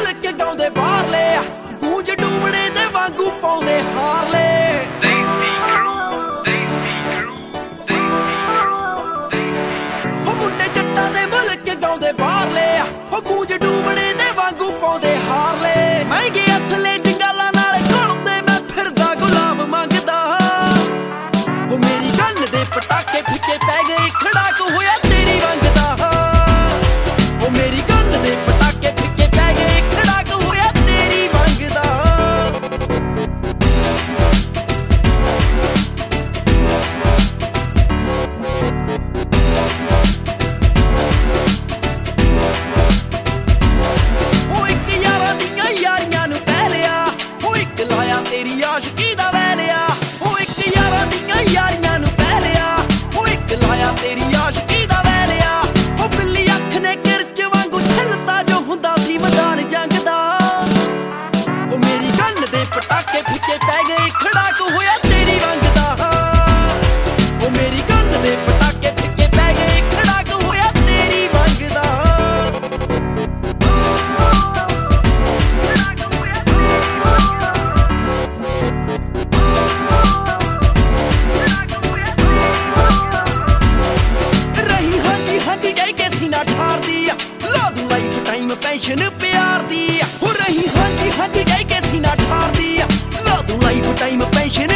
ਭੁੱਲ ਕੇ ਗਾਉਂਦੇ ਬਾਹਰਲੇ ਆ ਗੂੰਜ ਡੂਮਣੇ ਦੇ ਵਾਂਗੂ ਪਾਉਂਦੇ ਹਾਰਲੇ ਮੁੰਡੇ ਜੱਟਾਂ ਦੇ ਭੁੱਲ ਕੇ ਗਾਉਂਦੇ ਬਾਹਰਲੇ ਆ ਗੂੰਜ ਡੂਮਣੇ ਦੇ ਵਾਂਗੂ ਪਾਉਂਦੇ ਹਾਰਲੇ ਮਹਿੰਗੇ ਅਸਲੇ ਜੰਗਾਲਾਂ ਨਾਲ ਘੁਲਦੇ ਮੈਂ ਫਿਰਦਾ ਗੁਲਾਬ ਮੰਗਦਾ ਮੇਰੀ ਗੰਨ ਦੇ ਪਟਾਕੇ ਫਿੱਕੇ ਪੈ ਗਏ ਖੜਾਕ ਹੋਇਆ ਤੇਰੀ ਰੰਗ ਦਾ ਮੇਰੀ ਗੰਨ ਦੇ ਪਟਾਕੇ ਫਿੱਕੇ ਪੈ ਗਏ ਖੜਾਕ ਹੋਇਆ ਤੇਰੀ ਰੰਗ ਦਾ ਤੇਰੀ ਆਸ਼ਕੀ ਦਾ ਵੈਲਿਆ ਉਹ ਇੱਕ ਯਾਰਾਂ ਦੀਆਂ ਯਾਰੀਆਂ ਨੂੰ ਪੈ ਲਿਆ ਉਹ ਇੱਕ ਲਾਇਆ ਤੇਰੀ ਆਸ਼ਕੀ ਦਾ ਵੈਲਿਆ ਉਹ ਬਿੱਲੀ ਅੱਖ ਨੇ ਕਿਰਚ ਵਾਂਗੂ ਛਿਲਤਾ ਜੋ ਹੁੰਦਾ ਸੀ ਮੈਦਾਨ ਜੰਗ ਦਾ ਉਹ ਮੇਰੀ ਗੰਨ ਦੇ ਪਟਾਕੇ ਫਿੱਕੇ ਪੈ ਗਏ ਖੜਾਕ ਹੋਇਆ ਤੇਰੀ ਰੰਗ ਦਾ ਉਹ ਮੇਰੀ ਗੰਨ ਦੇ ਪਟਾਕੇ ਫਿੱਕੇ ਪੈ ਗਏ ਖੜਾਕ ਹੋਇਆ ਤੇਰੀ ਰੰਗ ਦਾ ਲਾਈਫ ਟਾਈਮ ਪੈਸ਼ਨ ਪਿਆਰ ਦੀ ਹੋ ਰਹੀ ਹਾਂਜੀ ਹਾਂਜੀ ਕਹਿ ਕੇ ਸੀਨਾ ਠਾਰਦੀ ਲਾ ਦੂੰ ਲਾਈਫ ਟਾਈਮ ਪੈਸ਼ਨ